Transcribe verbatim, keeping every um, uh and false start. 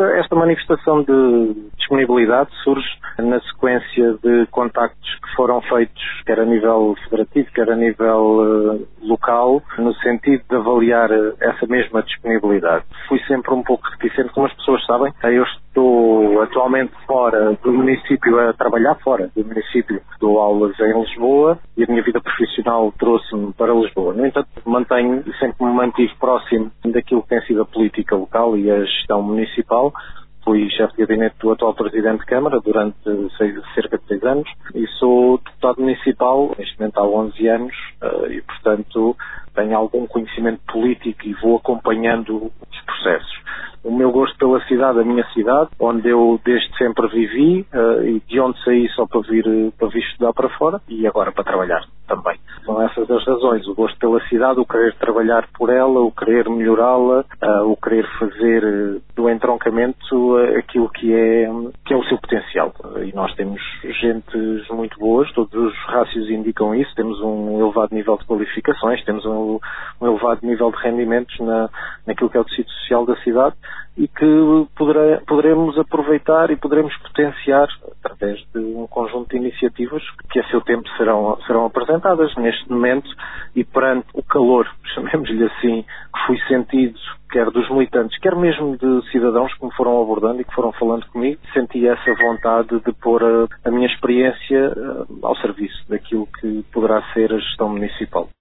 esta, esta manifestação de disponibilidade surge na sequência de contactos que foram feitos, quer a nível federativo, quer a nível uh, local, no sentido de avaliar essa mesma disponibilidade. Fui sempre um pouco reticente, como as pessoas sabem. Eu estou atualmente fora do município, a trabalhar fora do município. Dou aulas em Lisboa e a minha vida profissional trouxe-me para Lisboa. No entanto, mantenho e sempre me mantive próximo daquilo que tem sido a política local e a gestão municipal. Fui chefe de gabinete do atual Presidente de Câmara durante seis, cerca de seis anos e sou deputado municipal, neste momento há onze anos, e, portanto, tenho algum conhecimento político e vou acompanhando os processos. O meu gosto pela cidade, a minha cidade, onde eu desde sempre vivi e de onde saí só para vir, para vir estudar para fora e agora para trabalhar também. São essas as razões, o gosto pela cidade, o querer trabalhar por ela, o querer melhorá-la, o querer fazer do entroncamento aquilo que é, que é o seu potencial. E nós temos gentes muito boas, todos os rácios indicam isso, temos um elevado nível de qualificações, temos um, um elevado nível de rendimentos na, naquilo que é o tecido social da cidade e que poderá, poderemos aproveitar e poderemos potenciar através de um conjunto de iniciativas que a seu tempo serão, serão apresentadas neste momento e perante o calor, chamemos-lhe assim, que foi sentido quer dos militantes, quer mesmo de cidadãos que me foram abordando e que foram falando comigo, senti essa vontade de pôr a, a minha experiência uh, ao serviço daquilo que poderá ser a gestão municipal.